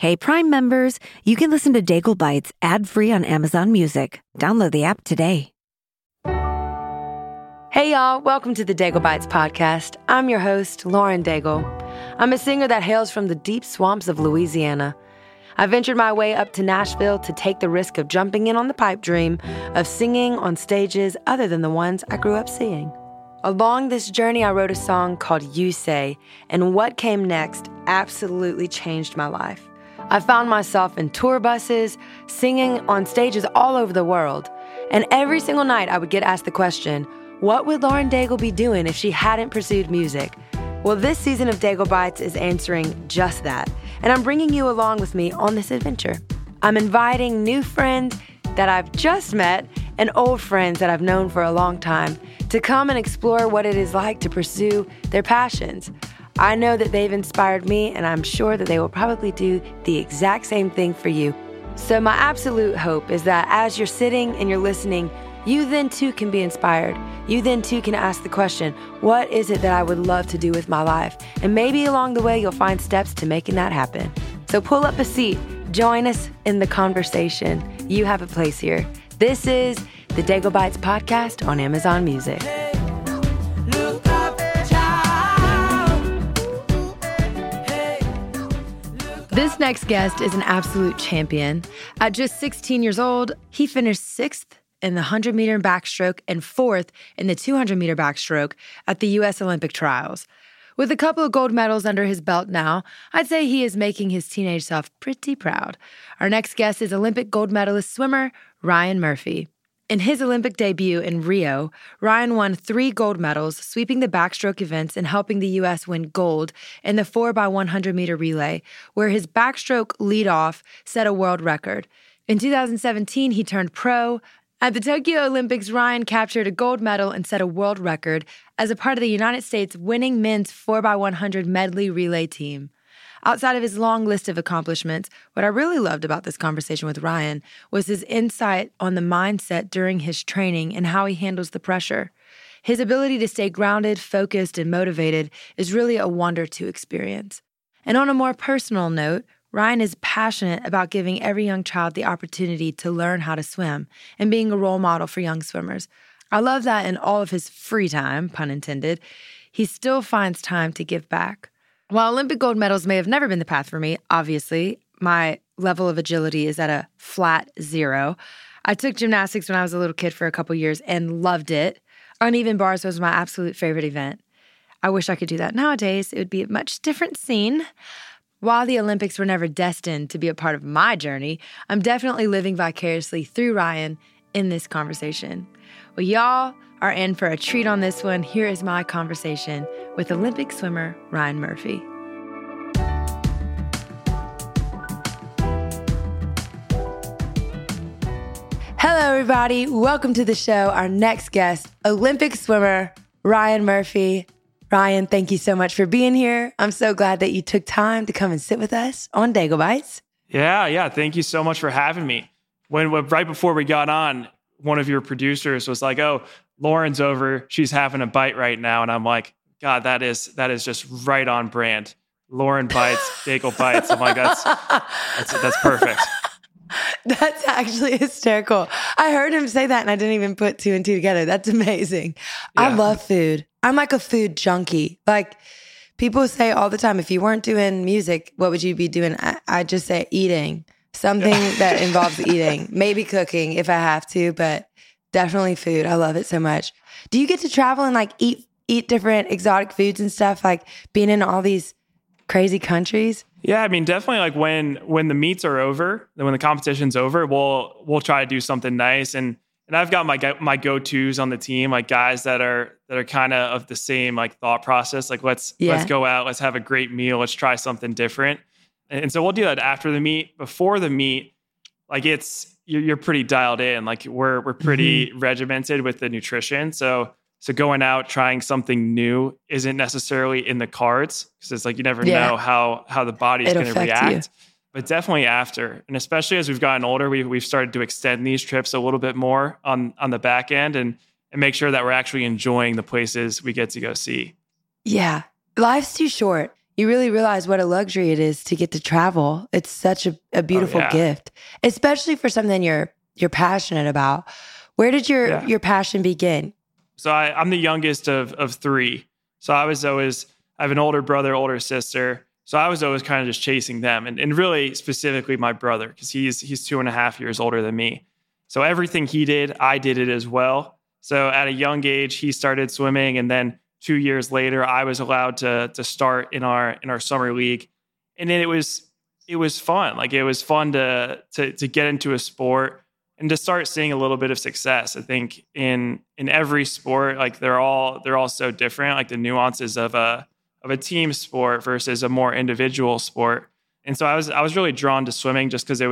Hey, Prime members, you can listen to Daigle Bites ad-free on Amazon Music. Download the app today. Hey, y'all. Welcome to the Daigle Bites podcast. I'm your host, Lauren Daigle. I'm a singer that hails from the deep swamps of Louisiana. I ventured my way up to Nashville to take the risk of jumping in on the pipe dream of singing on stages other than the ones I grew up seeing. Along this journey, I wrote a song called You Say, and what came next absolutely changed my life. I found myself in tour buses, singing on stages all over the world. And every single night I would get asked the question, what would Lauren Daigle be doing if she hadn't pursued music? Well, this season of Daigle Bites is answering just that. And I'm bringing you along with me on this adventure. I'm inviting new friends that I've just met and old friends that I've known for a long time to come and explore what it is like to pursue their passions. I know that they've inspired me, and I'm sure that they will probably do the exact same thing for you. So my absolute hope is that as you're sitting and you're listening, you then too can be inspired. You then too can ask the question, what is it that I would love to do with my life? And maybe along the way, you'll find steps to making that happen. So pull up a seat, join us in the conversation. You have a place here. This is the Daigle Bites podcast on Amazon Music. This next guest is an absolute champion. At just 16 years old, he finished 6th in the 100-meter backstroke and 4th in the 200-meter backstroke at the U.S. Olympic trials. With a couple of gold medals under his belt now, I'd say he is making his teenage self pretty proud. Our next guest is Olympic gold medalist swimmer Ryan Murphy. In his Olympic debut in Rio, Ryan won 3 gold medals, sweeping the backstroke events and helping the U.S. win gold in the 4x100-meter relay, where his backstroke leadoff set a world record. In 2017, he turned pro. At the Tokyo Olympics, Ryan captured a gold medal and set a world record as a part of the United States winning men's 4x100 medley relay team. Outside of his long list of accomplishments, what I really loved about this conversation with Ryan was his insight on the mindset during his training and how he handles the pressure. His ability to stay grounded, focused, and motivated is really a wonder to experience. And on a more personal note, Ryan is passionate about giving every young child the opportunity to learn how to swim and being a role model for young swimmers. I love that in all of his free time, pun intended, he still finds time to give back. While Olympic gold medals may have never been the path for me, obviously, my level of agility is at a flat 0. I took gymnastics when I was a little kid for a couple years and loved it. Uneven bars was my absolute favorite event. I wish I could do that nowadays. It would be a much different scene. While the Olympics were never destined to be a part of my journey, I'm definitely living vicariously through Ryan in this conversation. Well, y'all are in for a treat on this one. Here is my conversation with Olympic swimmer Ryan Murphy. Hello, everybody. Welcome to the show. Our next guest, Olympic swimmer Ryan Murphy. Ryan, thank you so much for being here. I'm so glad that you took time to come and sit with us on Daigle Bites. Yeah. Thank you so much for having me. When right before we got on, one of your producers was like, "Oh, Lauren's over. She's having a bite right now." And I'm like, God, that is just right on brand. Lauren bites, Daigle bites. I'm like, that's perfect. That's actually hysterical. I heard him say that and I didn't even put 2 and 2 together. That's amazing. Yeah. I love food. I'm like a food junkie. Like people say all the time, if you weren't doing music, what would you be doing? I just say eating. Something that involves eating. Maybe cooking if I have to, but definitely food. I love it so much. Do you get to travel and like eat different exotic foods and stuff, like being in all these crazy countries? Yeah, I mean, definitely like when the meets are over, when the competition's over, we'll try to do something nice. And I've got my go-tos on the team, like guys that are kind of the same like thought process. Like let's go out, let's have a great meal, let's try something different. And so we'll do that after the meet. Before the meet, like you're pretty dialed in. Like we're pretty regimented with the nutrition. So going out, trying something new isn't necessarily in the cards because it's like you never know how the body is going to react. But definitely after, and especially as we've gotten older, we've started to extend these trips a little bit more on the back end and make sure that we're actually enjoying the places we get to go see. Yeah, life's too short. you really realize what a luxury it is to get to travel. It's such a beautiful gift, especially for something you're passionate about. Where did your passion begin? So I'm the youngest of three. So I have an older brother, older sister. So I was always kind of just chasing them, and really specifically my brother, because he's 2.5 years older than me. So everything he did, I did it as well. So at a young age, he started swimming, and then 2 years later, I was allowed to start in our summer league, and then it was fun. Like, it was fun to get into a sport and to start seeing a little bit of success. I think in every sport, like they're all so different. Like the nuances of a team sport versus a more individual sport, and so I was really drawn to swimming just because it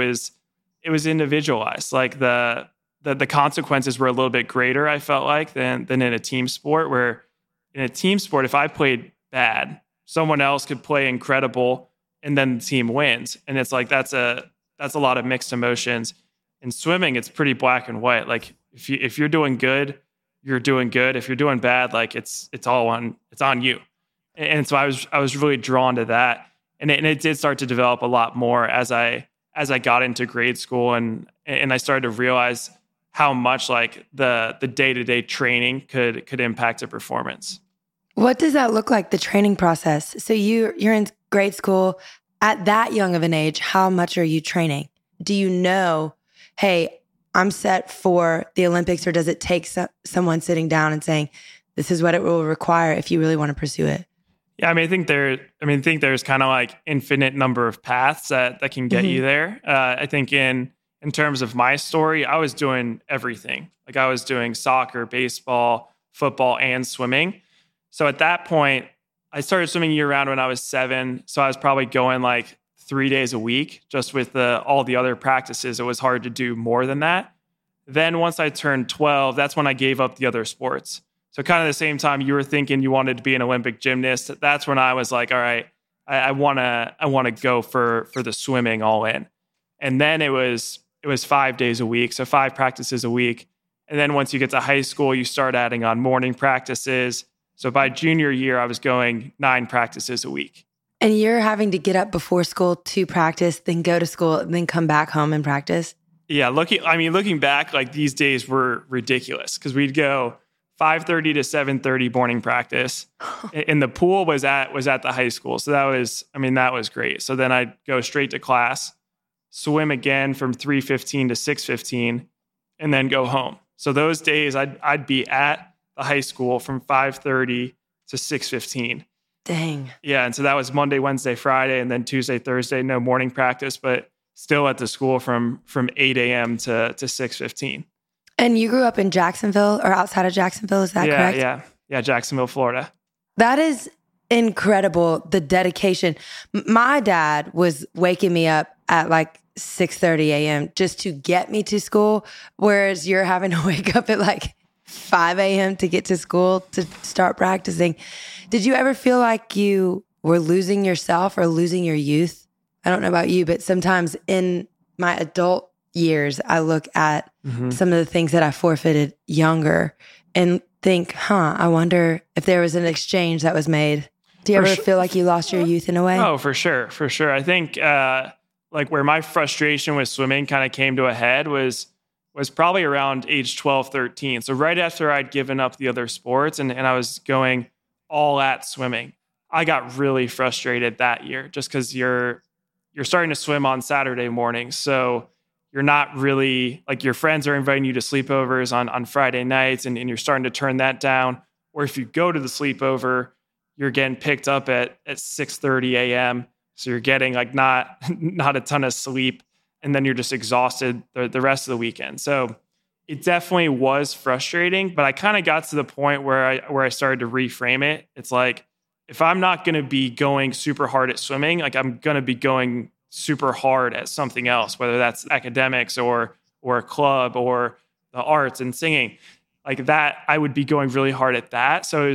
was individualized. Like the consequences were a little bit greater, I felt like, than in a team sport, where in a team sport, if I played bad, someone else could play incredible and then the team wins. And it's like, that's a lot of mixed emotions. In swimming, it's pretty black and white. Like if you're doing good, you're doing good. If you're doing bad, like it's on you. And so I was really drawn to that. And it did start to develop a lot more as I got into grade school, and I started to realize how much like the day-to-day training could impact a performance. What does that look like, the training process? So you're in grade school at that young of an age. How much are you training? Do you know, hey, I'm set for the Olympics, or does it take someone sitting down and saying, this is what it will require if you really want to pursue it? Yeah, I think there's kind of like infinite number of paths that can get you there. I think in terms of my story, I was doing everything. Like I was doing soccer, baseball, football, and swimming. So at that point, I started swimming year round when I was 7. So I was probably going like 3 days a week. Just with all the other practices, it was hard to do more than that. Then once I turned 12, that's when I gave up the other sports. So kind of the same time you were thinking you wanted to be an Olympic gymnast, that's when I was like, all right, I want to go for the swimming all in. And then it was 5 days a week, so 5 practices a week. And then once you get to high school, you start adding on morning practices. So by junior year, I was going 9 practices a week. And you're having to get up before school to practice, then go to school, and then come back home and practice? Yeah, looking back, like these days were ridiculous because we'd go 5:30 to 7:30 morning practice, and the pool was at the high school. So that was great. So then I'd go straight to class, swim again from 3:15 to 6:15, and then go home. So those days I'd be at the high school from 5:30 to 6:15. Dang. Yeah, and so that was Monday, Wednesday, Friday, and then Tuesday, Thursday, no morning practice, but still at the school from 8 a.m. to 6:15. And you grew up in Jacksonville or outside of Jacksonville, is that correct? Yeah, Jacksonville, Florida. That is incredible, the dedication. My dad was waking me up at like 6:30 a.m. just to get me to school, whereas you're having to wake up at like 5 a.m. to get to school to start practicing. Did you ever feel like you were losing yourself or losing your youth? I don't know about you, but sometimes in my adult years, I look at some of the things that I forfeited younger and think, I wonder if there was an exchange that was made. Do you ever feel like you lost your youth in a way? Oh, for sure. I think like where my frustration with swimming kind of came to a head was probably around age 12, 13. So right after I'd given up the other sports and I was going all at swimming, I got really frustrated that year just because you're starting to swim on Saturday mornings. So you're not really, like, your friends are inviting you to sleepovers on Friday nights and you're starting to turn that down. Or if you go to the sleepover, you're getting picked up at 6:30 a.m. So you're getting like not a ton of sleep. And then you're just exhausted the rest of the weekend. So it definitely was frustrating, but I kind of got to the point where I started to reframe it. It's like, if I'm not going to be going super hard at swimming, like I'm going to be going super hard at something else, whether that's academics or a club or the arts and singing, like that, I would be going really hard at that. So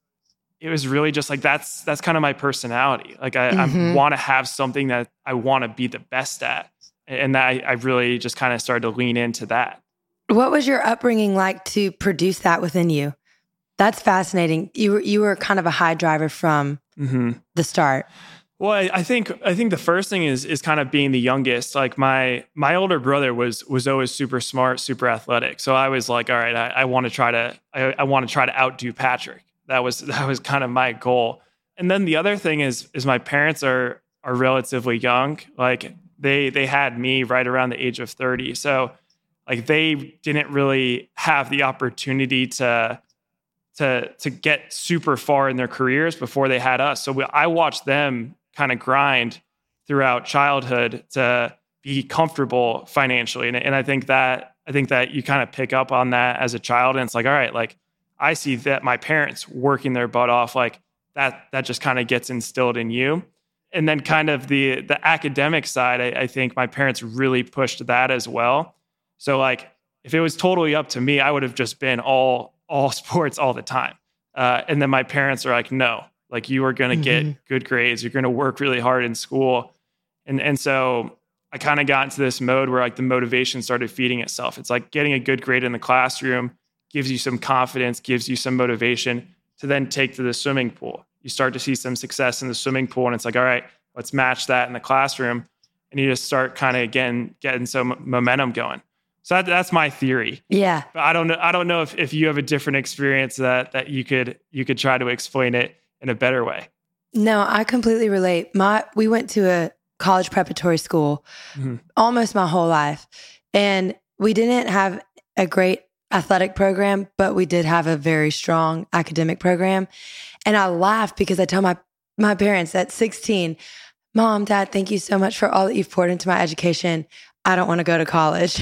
it was really just like, that's kind of my personality. Like I want to have something that I want to be the best at. And that I really just kind of started to lean into that. What was your upbringing like to produce that within you? That's fascinating. You were kind of a high driver from the start? Well, I think the first thing is kind of being the youngest. Like my older brother was always super smart, super athletic. So I was like, all right, I want to try to outdo Patrick. That was kind of my goal. And then the other thing is my parents are relatively young. Like they had me right around the age of 30. So like they didn't really have the opportunity to get super far in their careers before they had us. So I watched them kind of grind throughout childhood to be comfortable financially. And I think that you kind of pick up on that as a child. And it's like, all right, like I see that my parents working their butt off, like that just kind of gets instilled in you. And then kind of the academic side, I think my parents really pushed that as well. So like if it was totally up to me, I would have just been all sports all the time. And then my parents are like, no, like you are going to get good grades. You're going to work really hard in school. And so I kind of got into this mode where like the motivation started feeding itself. It's like getting a good grade in the classroom gives you some confidence, gives you some motivation to then take to the swimming pool. You start to see some success in the swimming pool and it's like, all right, let's match that in the classroom. And you just start kind of again getting some momentum going. So that's my theory. Yeah. But I don't know if you have a different experience that you could try to explain it in a better way. No, I completely relate. We went to a college preparatory school almost my whole life. And we didn't have a great athletic program, but we did have a very strong academic program. And I laugh because I tell my parents at 16, Mom, Dad, thank you so much for all that you've poured into my education. I don't want to go to college.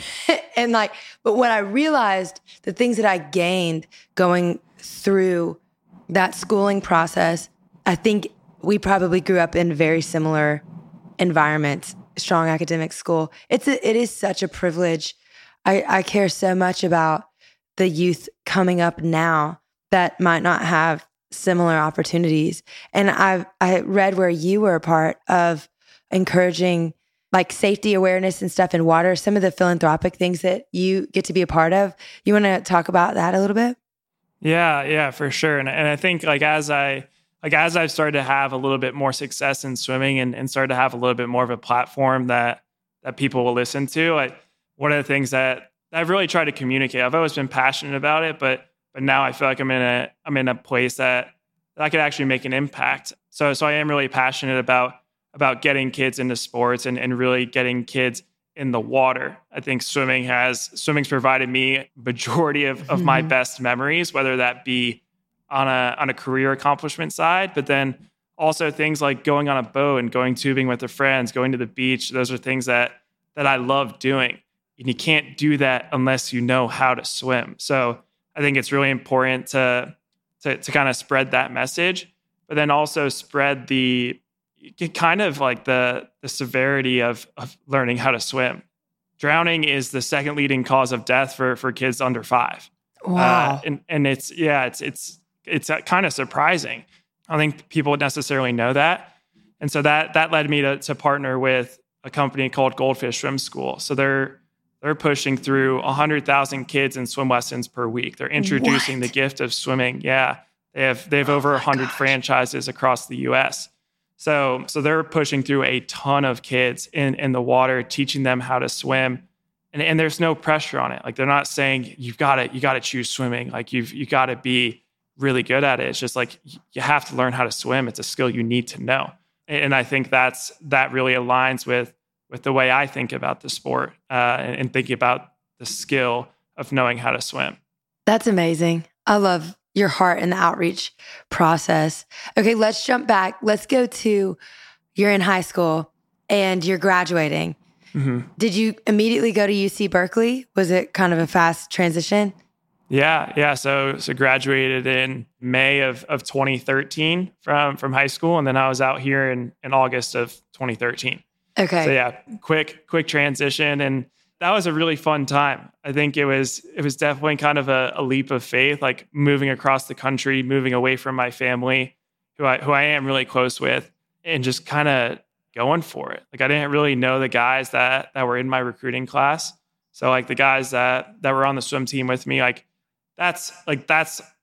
But when I realized the things that I gained going through that schooling process, I think we probably grew up in very similar environments, strong academic school. It is such a privilege. I care so much about the youth coming up now that might not have similar opportunities. And I read where you were a part of encouraging like safety awareness and stuff in water, some of the philanthropic things that you get to be a part of. You want to talk about that a little bit? Yeah, for sure. And I think as I've started to have a little bit more success in swimming and started to have a little bit more of a platform that people will listen to, one of the things that I've really tried to communicate, I've always been passionate about it, but now I feel like I'm in a place that I could actually make an impact. So I am really passionate about getting kids into sports and really getting kids in the water. I think swimming's provided me majority of my best memories, whether that be on a career accomplishment side, but then also things like going on a boat and going tubing with their friends, going to the beach. Those are things that I love doing. And you can't do that unless you know how to swim. So I think it's really important to kind of spread that message, but then also spread the severity of learning how to swim. Drowning is the second leading cause of death for kids under 5. Wow. And it's kind of surprising. I don't think people necessarily know that. And so that led me to partner with a company called Goldfish Swim School. So they're pushing through 100,000 kids in swim lessons per week. They're introducing the gift of swimming. Yeah. They have over 100 franchises across the US. So they're pushing through a ton of kids in the water, teaching them how to swim. And there's no pressure on it. Like they're not saying you got to choose swimming. Like you got to be really good at it. It's just like you have to learn how to swim. It's a skill you need to know. And I think that really aligns with the way I think about the sport and thinking about the skill of knowing how to swim. That's amazing. I love your heart in the outreach process. Okay, let's jump back. Let's go to you're in high school and you're graduating. Mm-hmm. Did you immediately go to UC Berkeley? Was it kind of a fast transition? Yeah. So graduated in May of 2013 from high school, and then I was out here in August of 2013. Okay. So yeah, quick transition, and that was a really fun time. I think it was definitely kind of a leap of faith, like moving across the country, moving away from my family, who I am really close with, and just kind of going for it. Like I didn't really know the guys that were in my recruiting class. So like the guys that were on the swim team with me, that's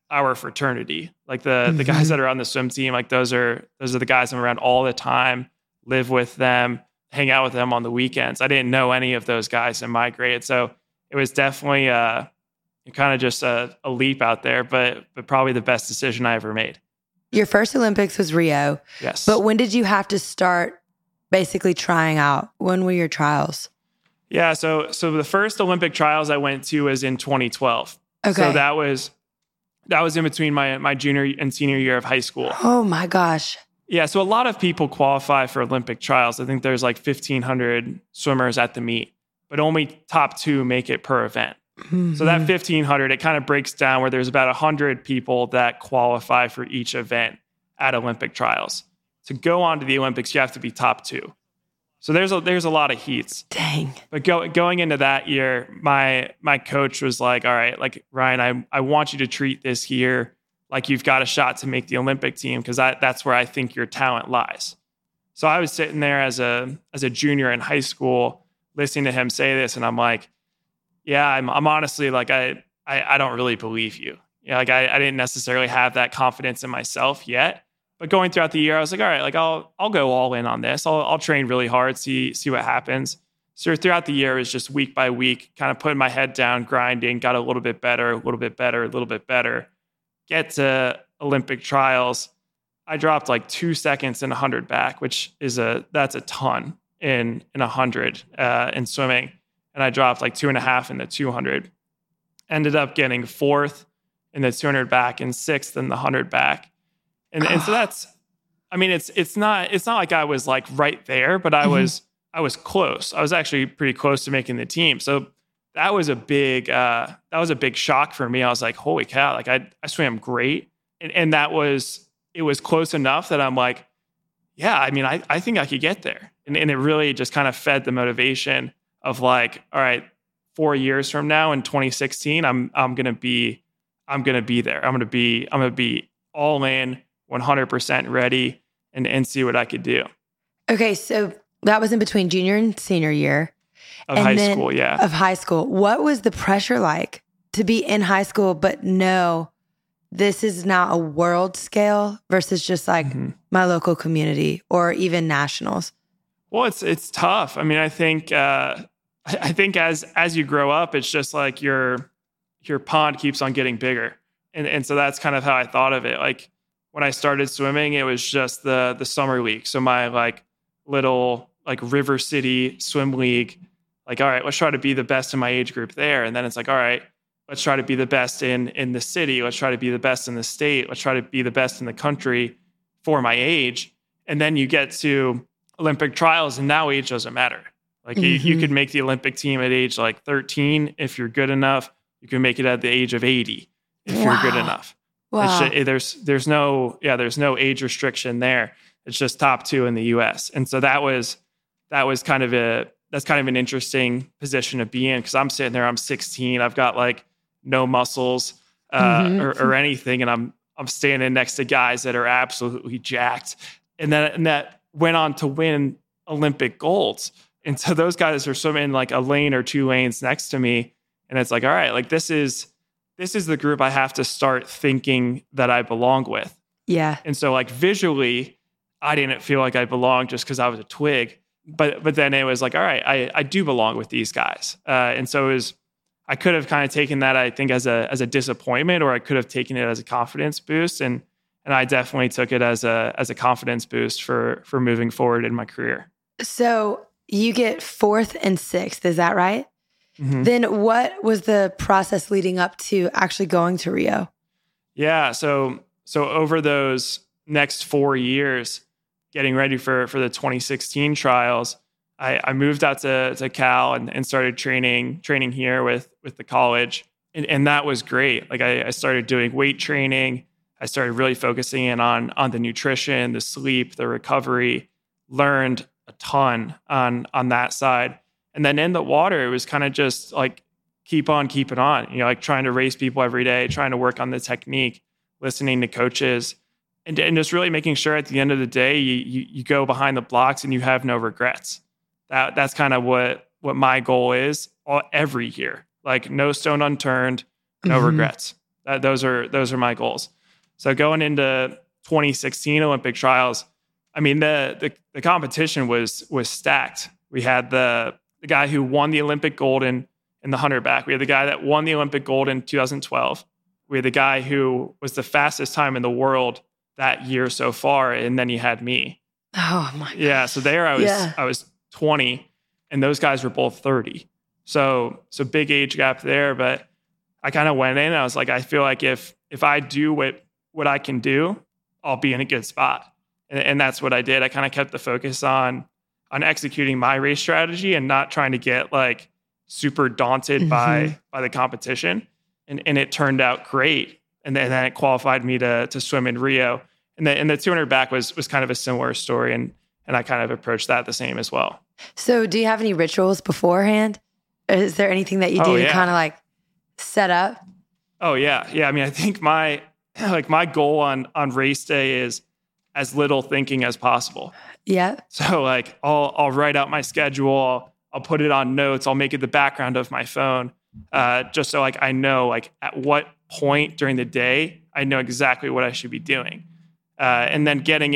our fraternity. Like the guys that are on the swim team, like those are the guys I'm around all the time, live with them, hang out with them on the weekends. I didn't know any of those guys in my grade. So it was definitely kind of just a leap out there, but probably the best decision I ever made. Your first Olympics was Rio. Yes. But when did you have to start basically trying out? When were your trials? Yeah, so the first Olympic trials I went to was in 2012. Okay. So that was in between my junior and senior year of high school. Oh my gosh. Yeah, so a lot of people qualify for Olympic trials. I think there's like 1,500 swimmers at the meet, but only top 2 make it per event. Mm-hmm. So that 1,500, it kind of breaks down where there's about 100 people that qualify for each event at Olympic trials. To go on to the Olympics, you have to be top 2. So there's a lot of heats. Dang. But going into that year, my coach was like, all right, like, Ryan, I want you to treat this year like you've got a shot to make the Olympic team, because that's where I think your talent lies. So I was sitting there as a junior in high school, listening to him say this, and I'm like, yeah, I'm honestly like, I don't really believe you. Yeah, like I didn't necessarily have that confidence in myself yet. But going throughout the year, I was like, all right, like I'll go all in on this. I'll train really hard, see what happens. So throughout the year, it was just week by week, kind of putting my head down, grinding, got a little bit better, a little bit better, a little bit better. Get to Olympic trials, I dropped like 2 seconds in 100 back, which is that's a ton in 100 in swimming. And I dropped like 2.5 in the 200. Ended up getting 4th in the 200 back and 6th in the 100 back. And so that's, I mean, it's not like I was like right there, but I was close. I was actually pretty close to making the team. So that was a big shock for me. I was like, holy cow, like I swam great. And it was close enough that I'm like, yeah, I mean, I think I could get there. And it really just kind of fed the motivation of like, all right, 4 years from now in 2016, I'm going to be there. I'm going to be all in, 100% ready, and see what I could do. Okay. So that was in between junior and senior year. Of high school, yeah. Of high school. What was the pressure like to be in high school, but no, this is now a world scale versus just like my local community or even nationals? Well, it's tough. I mean, I think as you grow up, it's just like your pond keeps on getting bigger. And so that's kind of how I thought of it. Like when I started swimming, it was just the summer league. So my like little like River City swim league, like, all right, let's try to be the best in my age group there. And then it's like, all right, let's try to be the best in the city. Let's try to be the best in the state. Let's try to be the best in the country for my age. And then you get to Olympic trials, and now age doesn't matter. Like you could make the Olympic team at age like 13 if you're good enough. You can make it at the age of 80 if you're good enough. Wow. There's no age restriction there. It's just top 2 in the US. And so that's kind of an interesting position to be in, because I'm sitting there, I'm 16, I've got like no muscles or anything, and I'm standing next to guys that are absolutely jacked, and that went on to win Olympic golds. And so those guys are swimming like a lane or 2 lanes next to me, and it's like, all right, like this is the group I have to start thinking that I belong with. Yeah. And so like visually, I didn't feel like I belonged just because I was a twig. But then it was like, all right, I do belong with these guys. And so I could have kind of taken that, I think, as a disappointment, or I could have taken it as a confidence boost. And I definitely took it as a confidence boost for moving forward in my career. So you get 4th and 6th, is that right? Mm-hmm. Then what was the process leading up to actually going to Rio? Yeah. So over those next 4 years, getting ready for the 2016 trials, I moved out to Cal and started training here with the college. And that was great. Like I started doing weight training. I started really focusing in on the nutrition, the sleep, the recovery, learned a ton on that side. And then in the water, it was kind of just like, keep on keeping on, like trying to race people every day, trying to work on the technique, listening to coaches, and just really making sure at the end of the day, you go behind the blocks and you have no regrets. That's kind of what my goal is every year. Like no stone unturned, no regrets. Those are my goals. So going into 2016 Olympic trials, I mean, the competition was stacked. We had the guy who won the Olympic gold in the 100 back. We had the guy that won the Olympic gold in 2012. We had the guy who was the fastest time in the world that year so far, and then you had me. Oh my! Yeah, so there I was 20, and those guys were both 30. So big age gap there. But I kind of went in. And I was like, I feel like if I do what I can do, I'll be in a good spot. And that's what I did. I kind of kept the focus on executing my race strategy and not trying to get like super daunted by the competition. And it turned out great. And then it qualified me to swim in Rio. And the 200 back was kind of a similar story. And I kind of approached that the same as well. So do you have any rituals beforehand? Is there anything that you do to kind of like set up? Oh yeah. Yeah. I mean, I think my goal on race day is as little thinking as possible. Yeah. So like I'll write out my schedule. I'll put it on notes. I'll make it the background of my phone. Just so like I know like at what point during the day I know exactly what I should be doing. And then getting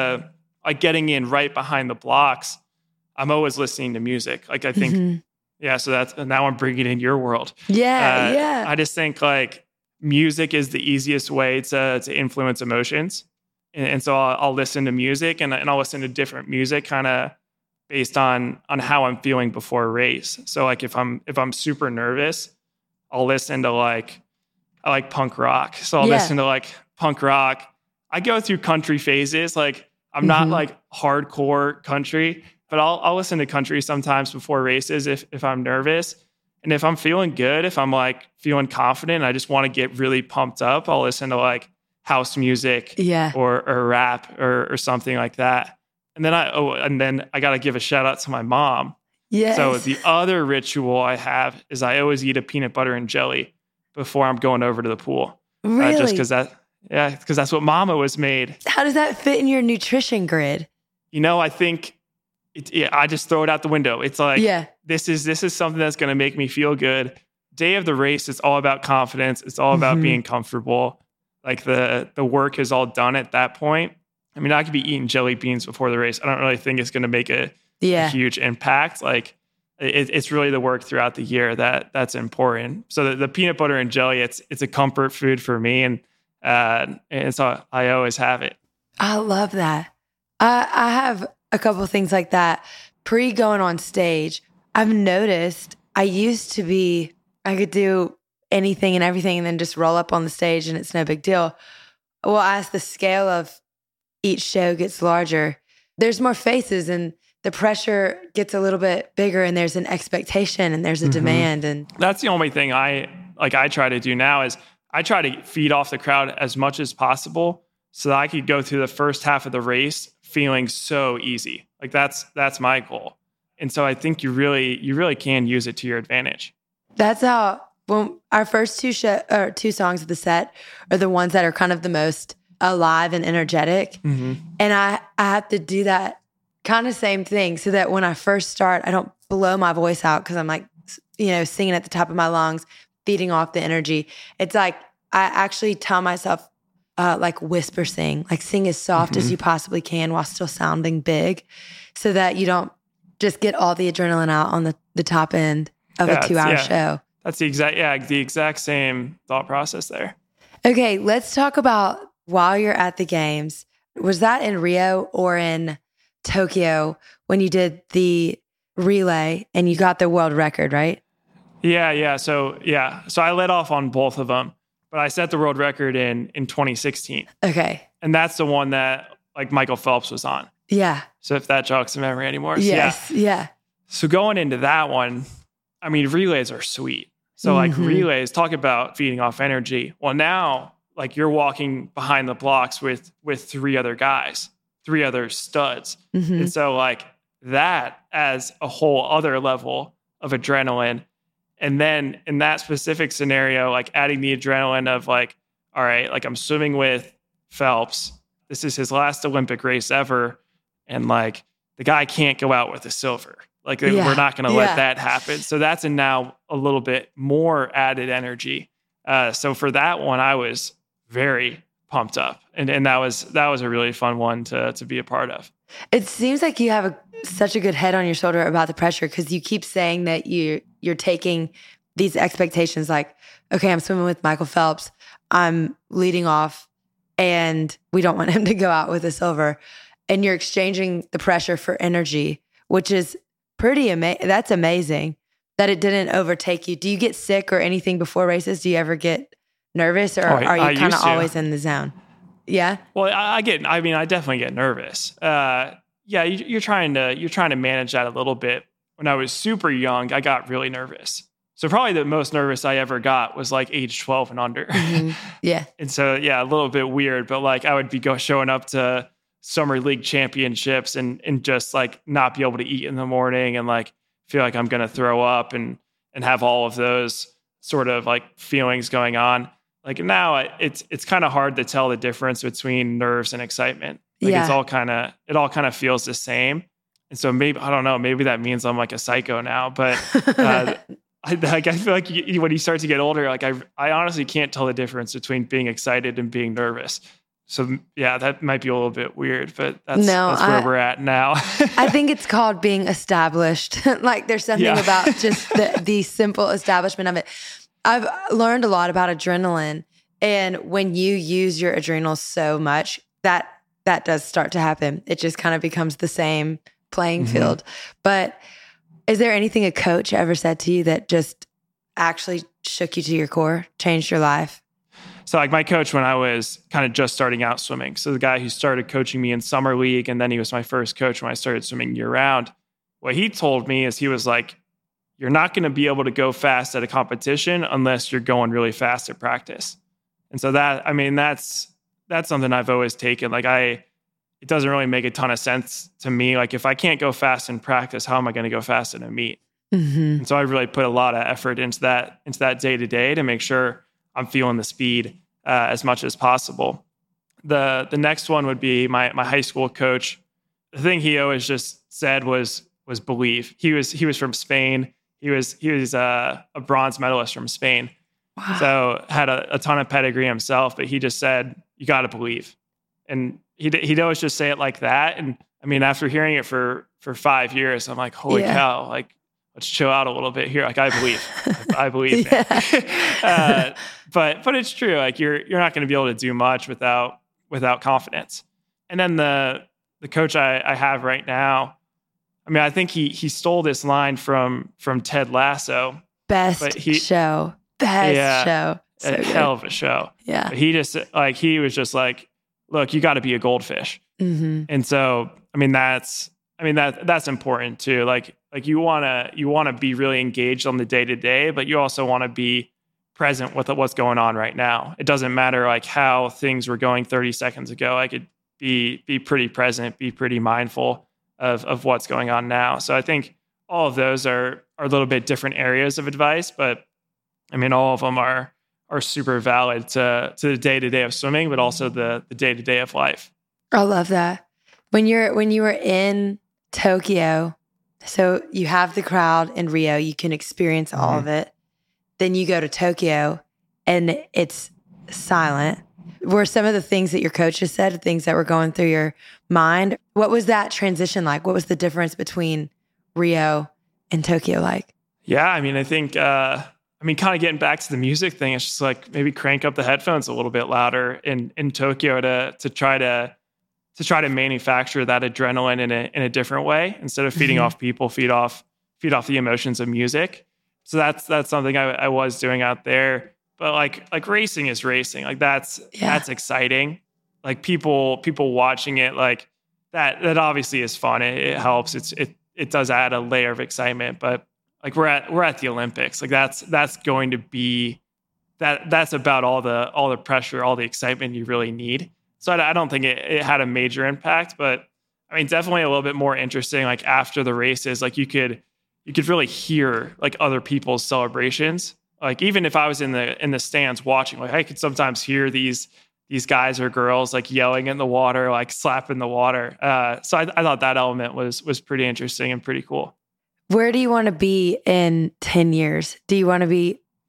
in right behind the blocks, I'm always listening to music. Like I think, so now I'm bringing in your world. Yeah. I just think like music is the easiest way to influence emotions. And so I'll listen to music and I'll listen to different music kind of based on how I'm feeling before a race. So like if I'm super nervous, I'll listen to I like punk rock. So I'll listen to like punk rock. I go through country phases. Like I'm not like hardcore country, but I'll listen to country sometimes before races if I'm nervous. And if I'm feeling good, if I'm like feeling confident, I just want to get really pumped up, I'll listen to like house music or rap or something like that. And then I got to give a shout out to my mom. Yes. So the other ritual I have is I always eat a peanut butter and jelly before I'm going over to the pool. Really? Just because that's what mama was made. How does that fit in your nutrition grid? I think I just throw it out the window. It's like, this is something that's going to make me feel good. Day of the race, it's all about confidence. It's all about being comfortable. Like the work is all done at that point. I mean, I could be eating jelly beans before the race. I don't really think it's going to make a huge impact. Like it's really the work throughout the year that's important. So the peanut butter and jelly, it's a comfort food for me. And so I always have it. I love that. I have a couple of things like that. Pre going on stage, I've noticed I could do anything and everything and then just roll up on the stage and it's no big deal. Well, as the scale of each show gets larger, there's more faces and the pressure gets a little bit bigger and there's an expectation and there's a demand. And that's the only thing I try to do now is I try to feed off the crowd as much as possible so that I could go through the first half of the race feeling so easy. Like that's my goal. And so I think you really can use it to your advantage. That's how our first two songs of the set are the ones that are kind of the most alive and energetic. And I have to do that kind of same thing so that when I first start, I don't blow my voice out because I'm like, singing at the top of my lungs, feeding off the energy. It's like I actually tell myself, like whisper sing, like sing as soft as you possibly can while still sounding big so that you don't just get all the adrenaline out on the top end of a 2-hour show. That's the exact same thought process there. Okay, let's talk about while you're at the games. Was that in Rio or in Tokyo when you did the relay and you got the world record, right? Yeah. So I led off on both of them, but I set the world record in 2016. Okay. And that's the one that like Michael Phelps was on. Yeah. So if that jogs the memory anymore. Yes. Yeah. So going into that one, I mean, relays are sweet. So like relays, talk about feeding off energy. Well, now like you're walking behind the blocks with 3 other guys, 3 other studs. And so like that as a whole other level of adrenaline. And then in that specific scenario, like adding the adrenaline of like, all right, like I'm swimming with Phelps. This is his last Olympic race ever. And like the guy can't go out with a silver. Like we're not going to let that happen. So that's now a little bit more added energy. So for that one, I was very pumped up, and that was a really fun one to be a part of. It seems like you have such a good head on your shoulder about the pressure, because you keep saying that you're taking these expectations like, okay, I'm swimming with Michael Phelps, I'm leading off, and we don't want him to go out with a silver, and you're exchanging the pressure for energy, which is pretty amazing. That's amazing that it didn't overtake you. Do you get sick or anything before races? Do you ever get nervous, or are you kind of always in the zone? Yeah. Well, I definitely get nervous. You're trying to manage that a little bit. When I was super young, I got really nervous. So probably the most nervous I ever got was like age 12 and under. Mm-hmm. Yeah. And so, a little bit weird, but like I would be showing up to summer league championships and just like not be able to eat in the morning and like feel like I'm going to throw up and have all of those sort of like feelings going on. Like now it's kind of hard to tell the difference between nerves and excitement. Like it all kind of feels the same. And so maybe, I don't know, maybe that means I'm like a psycho now, but I feel like when you start to get older, like I honestly can't tell the difference between being excited and being nervous. So yeah, that might be a little bit weird, but that's where we're at now. I think it's called being established. Like there's something about just the simple establishment of it. I've learned a lot about adrenaline, and when you use your adrenals so much, that does start to happen. It just kind of becomes the same playing field. But is there anything a coach ever said to you that just actually shook you to your core, changed your life? So like my coach when I was kind of just starting out swimming, so the guy who started coaching me in summer league, and then he was my first coach when I started swimming year round, what he told me is he was like, you're not going to be able to go fast at a competition unless you're going really fast at practice. And so that's something I've always taken. Like it doesn't really make a ton of sense to me. Like if I can't go fast in practice, how am I going to go fast in a meet? Mm-hmm. And so I really put a lot of effort into that day to day to make sure I'm feeling the speed as much as possible. The next one would be my high school coach. The thing he always just said was believe. He was from Spain. He was a bronze medalist from Spain. Wow. So had a ton of pedigree himself, but he just said, you got to believe. And he'd always just say it like that. And I mean, after hearing it for 5 years, I'm like, holy cow, like, let's chill out a little bit here. Like, I believe, I believe. But it's true. Like you're not going to be able to do much without confidence. And then the coach I have right now, I mean, I think he stole this line from Ted Lasso. Best show. So hell of a show. Yeah. But he was just like, look, you got to be a goldfish. Mm-hmm. And so, that's important too. Like you want to be really engaged on the day to day, but you also want to be present with what's going on right now. It doesn't matter like how things were going 30 seconds ago. I could be pretty present, be pretty mindful of what's going on now. So I think all of those are a little bit different areas of advice, but I mean, all of them are super valid to the day-to-day of swimming, but also the day-to-day of life. I love that. When you were in Tokyo, so you have the crowd in Rio, you can experience all of it. Then you go to Tokyo and it's silent. Were some of the things that your coaches said, things that were going through your mind? What was that transition like? What was the difference between Rio and Tokyo like? Yeah, I mean, I think, kind of getting back to the music thing, it's just like maybe crank up the headphones a little bit louder in Tokyo to try to manufacture that adrenaline in a different way. Instead of feeding off people, feed off the emotions of music. So that's something I was doing out there. But like racing is racing. Like that's exciting. Like people watching it, like that obviously is fun. It helps. It does add a layer of excitement. But like we're at the Olympics. Like that's going to be that's about all the pressure, all the excitement you really need. So I don't think it had a major impact, but I mean definitely a little bit more interesting. Like after the races, like you could really hear like other people's celebrations. Like even if I was in the stands watching, like I could sometimes hear these guys or girls like yelling in the water, like slapping the water. So I thought that element was pretty interesting and pretty cool. Where do you want to be in 10 years? Do you want to be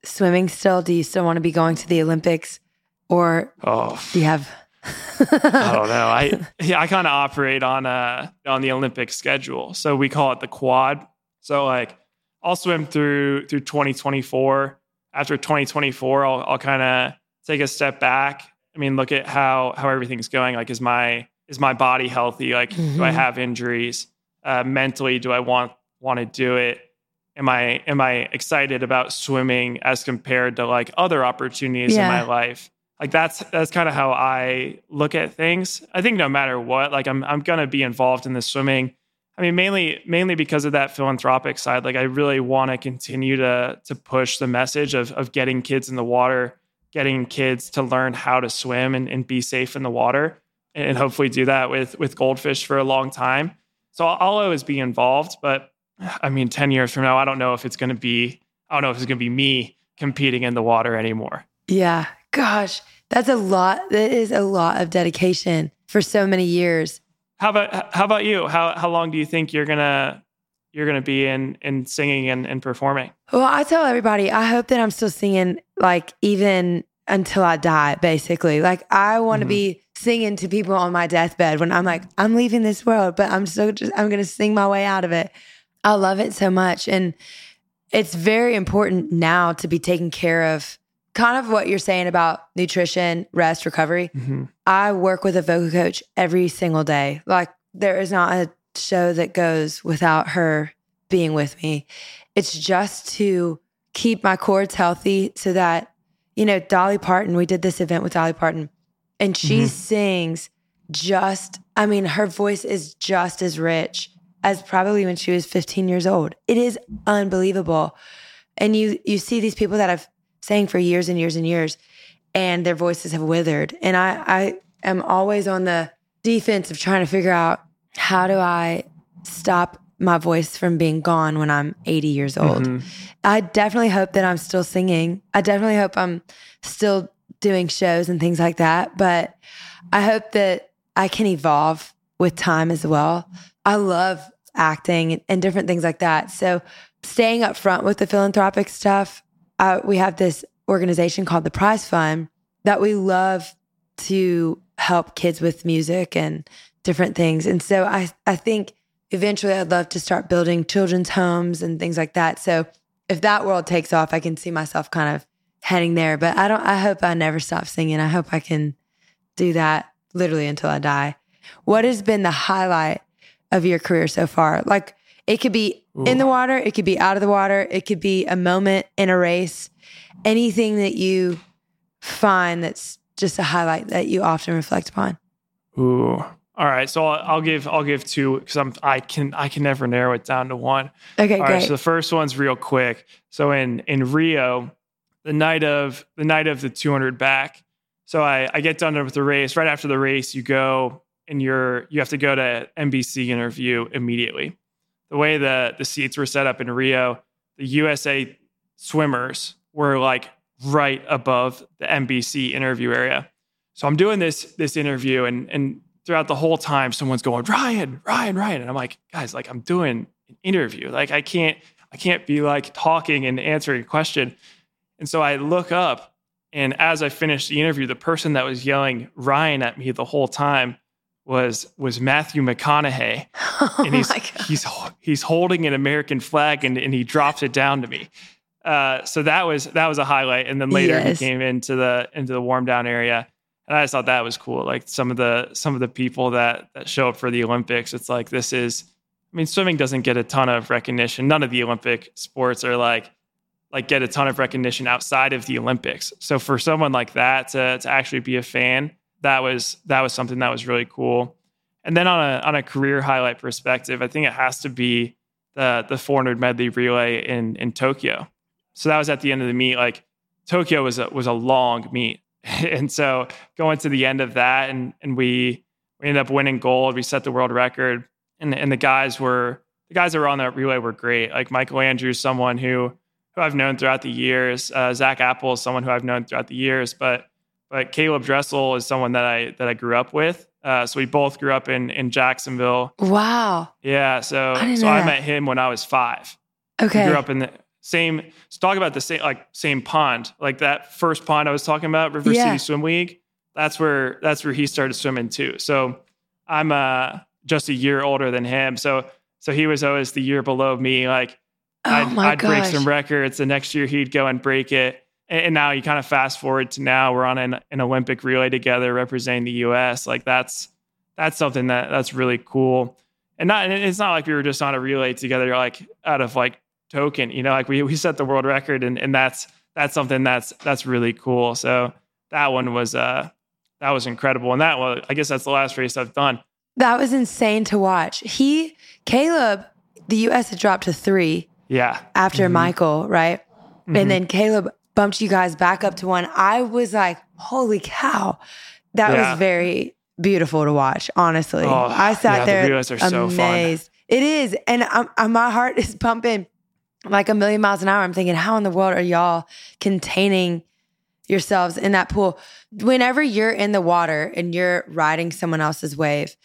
swimming still? Do you still want to be going to the Olympics, or do you have? I don't know. I kind of operate on the Olympic schedule, so we call it the quad. So like I'll swim through 2024. After 2024, I'll kind of take a step back. I mean, look at how everything's going. Like, is my body healthy? Like, do I have injuries? Mentally, do I want to do it? Am I excited about swimming as compared to like other opportunities in my life? Like that's kind of how I look at things. I think no matter what, like I'm gonna be involved in the swimming. I mean, mainly because of that philanthropic side. Like I really want to continue to push the message of getting kids in the water, getting kids to learn how to swim and be safe in the water, and hopefully do that with goldfish for a long time. So I'll always be involved, but I mean, 10 years from now, I don't know if it's going to be me competing in the water anymore. Yeah. Gosh, that's a lot. That is a lot of dedication for so many years. How about you? How long do you think you're gonna be in singing and performing? Well, I tell everybody, I hope that I'm still singing like even until I die, basically. Like I want to be singing to people on my deathbed when I'm like, I'm leaving this world, but I'm going to sing my way out of it. I love it so much. And it's very important now to be taking care of kind of what you're saying about nutrition, rest, recovery. I work with a vocal coach every single day. Like there is not a show that goes without her being with me. It's just to keep my cords healthy so that, Dolly Parton, we did this event with Dolly Parton and she sings her voice is just as rich as probably when she was 15 years old. It is unbelievable. And you see these people that have sang for years and years and years, and their voices have withered. And I am always on the defense of trying to figure out how do I stop my voice from being gone when I'm 80 years old. I definitely hope that I'm still singing. I definitely hope I'm still doing shows and things like that. But I hope that I can evolve with time as well. I love acting and different things like that. So staying up front with the philanthropic stuff, we have this organization called the Prize Fund that we love to help kids with music and different things. And so I think eventually I'd love to start building children's homes and things like that. So if that world takes off, I can see myself kind of heading there. But I hope I never stop singing. I hope I can do that literally until I die. What has been the highlight of your career so far? Like it could be in the water, it could be out of the water, it could be a moment in a race, anything that you find that's just a highlight that you often reflect upon. Ooh. All right. So I'll give two because I can never narrow it down to one. Okay, All great. right, so the first one's real quick. So in Rio, the night of the 200 back. So I get done with the race. Right after the race, you go and you have to go to NBC interview immediately. The way the seats were set up in Rio, the USA swimmers were like right above the NBC interview area. So I'm doing this interview and throughout the whole time, someone's going, Ryan. And I'm like, guys, like I'm doing an interview. Like I can't be like talking and answering a question. And so I look up, and as I finished the interview, the person that was yelling Ryan at me the whole time was Matthew McConaughey. And he's holding an American flag and he drops it down to me. So that was a highlight. And then later he came into the warm down area. And I just thought that was cool. Like some of the people that show up for the Olympics, it's like swimming doesn't get a ton of recognition. None of the Olympic sports are like get a ton of recognition outside of the Olympics. So for someone like that to actually be a fan, that was something that was really cool. And then on a career highlight perspective, I think it has to be the 400 medley relay in Tokyo. So that was at the end of the meet. Like Tokyo was a long meet. And so going to the end of that, and we ended up winning gold. We set the world record, and the guys that were on that relay were great. Like Michael Andrews, someone who I've known throughout the years. Zach Apple is someone who I've known throughout the years, but Caleb Dressel is someone that I grew up with. So we both grew up in Jacksonville. Wow. Yeah. So I met him when I was 5. Okay. We grew up So talk about the same pond, like that first pond I was talking about, River City Swim League. That's where he started swimming too. So I'm just a year older than him. So he was always the year below me. Like I'd break some records. The next year he'd go and break it. And now you kind of fast forward to now we're on an Olympic relay together representing the US. Like that's something that's really cool. And it's not like we were just on a relay together, like out of like token, like we set the world record and that's something that's really cool. So that one was incredible. And I guess that's the last race I've done. That was insane to watch. Caleb, the US had dropped to 3. Yeah. After Michael, right? Mm-hmm. And then Caleb bumped you guys back up to 1. I was like, holy cow. That was very beautiful to watch, honestly. Oh, I sat there the reels are so fun. It is. And my heart is pumping like a million miles an hour. I'm thinking, how in the world are y'all containing yourselves in that pool? Whenever you're in the water and you're riding someone else's wave,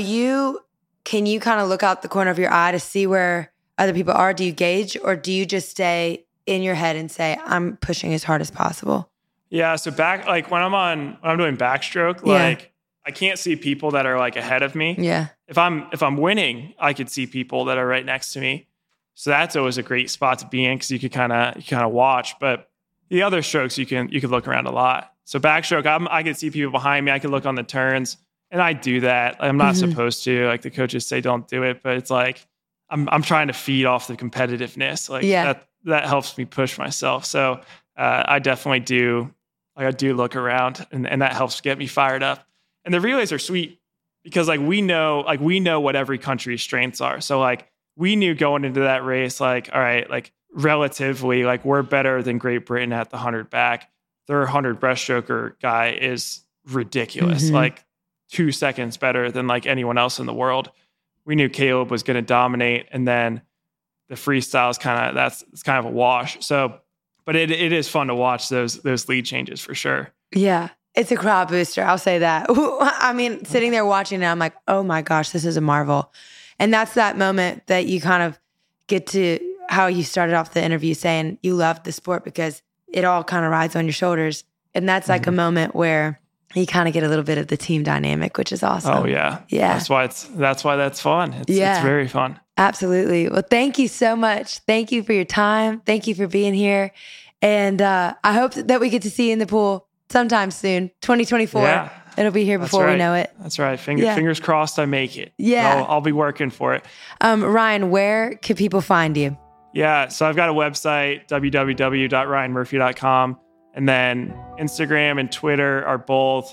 can you kind of look out the corner of your eye to see where other people are? Do you gauge, or do you just stay in your head and say, I'm pushing as hard as possible? Yeah. So when I'm doing backstroke, like I can't see people that are like ahead of me. Yeah. If I'm winning, I could see people that are right next to me. So that's always a great spot to be in, because you could kind of watch. But the other strokes, you could look around a lot. So backstroke, I could see people behind me. I could look on the turns, and I do that. I'm not supposed to. Like the coaches say, don't do it, but it's like I'm trying to feed off the competitiveness. Like that helps me push myself. So I definitely do. Like I do look around, and that helps get me fired up. And the relays are sweet because we know what every country's strengths are. So like we knew going into that race, like, all right, like relatively, like we're better than Great Britain at the 100 back. Their 100 breaststroker guy is ridiculous. Like 2 seconds better than like anyone else in the world. We knew Caleb was going to dominate, and then the freestyle is it's kind of a wash. So, but it is fun to watch those lead changes for sure. Yeah. It's a crowd booster. I'll say that. I mean, sitting there watching it, I'm like, oh my gosh, this is a marvel. And that's that moment that you kind of get to how you started off the interview saying you love the sport because it all kind of rides on your shoulders. And that's like a moment where you kind of get a little bit of the team dynamic, which is awesome. Oh yeah. Yeah. That's why that's fun. It's very fun. Absolutely. Well, thank you so much. Thank you for your time. Thank you for being here. And I hope that we get to see you in the pool sometime soon. 2024. Yeah. It'll be here before we know it. That's right. Fingers crossed I make it. Yeah. I'll be working for it. Ryan, where can people find you? Yeah. So I've got a website, www.ryanmurphy.com. And then Instagram and Twitter are both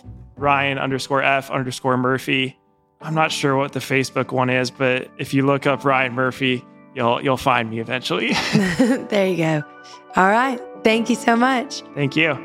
Ryan_F_Murphy. I'm not sure what the Facebook one is, but if you look up Ryan Murphy, you'll find me eventually. There you go. All right. Thank you so much. Thank you.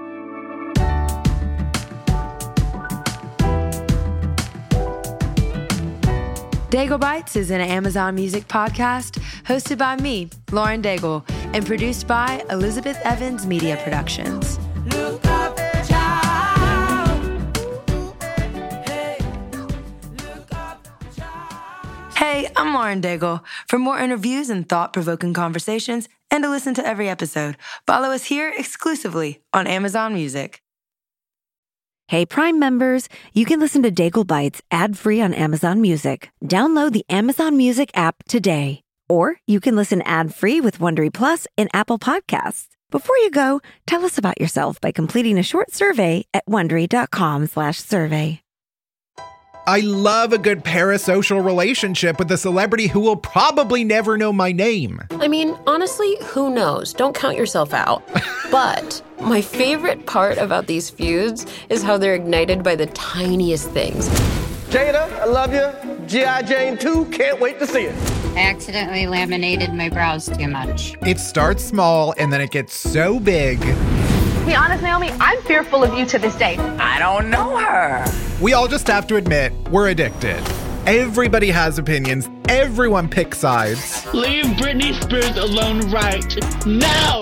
Daigle Bites is an Amazon Music podcast hosted by me, Lauren Daigle, and produced by Elizabeth Evans Media Productions. Look up, child. Hey, look up, child. Hey, I'm Lauren Daigle. For more interviews and thought-provoking conversations, and to listen to every episode, follow us here exclusively on Amazon Music. Hey, Prime members, you can listen to Daigle Bites ad-free on Amazon Music. Download the Amazon Music app today. Or you can listen ad-free with Wondery Plus in Apple Podcasts. Before you go, tell us about yourself by completing a short survey at Wondery.com/survey. I love a good parasocial relationship with a celebrity who will probably never know my name. I mean, honestly, who knows? Don't count yourself out. But my favorite part about these feuds is how they're ignited by the tiniest things. Jada, I love you. G.I. Jane 2, can't wait to see it. I accidentally laminated my brows too much. It starts small and then it gets so big. To be honest, Naomi, I'm fearful of you to this day. I don't know her. We all just have to admit, we're addicted. Everybody has opinions. Everyone picks sides. Leave Britney Spears alone right now.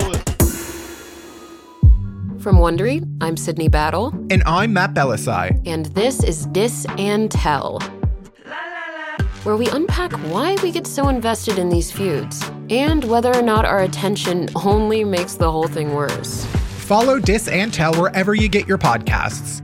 From Wondery, I'm Sydney Battle. And I'm Matt Belisai. And this is Dis and Tell. where we unpack why we get so invested in these feuds and whether or not our attention only makes the whole thing worse. Follow Dis and Tell wherever you get your podcasts.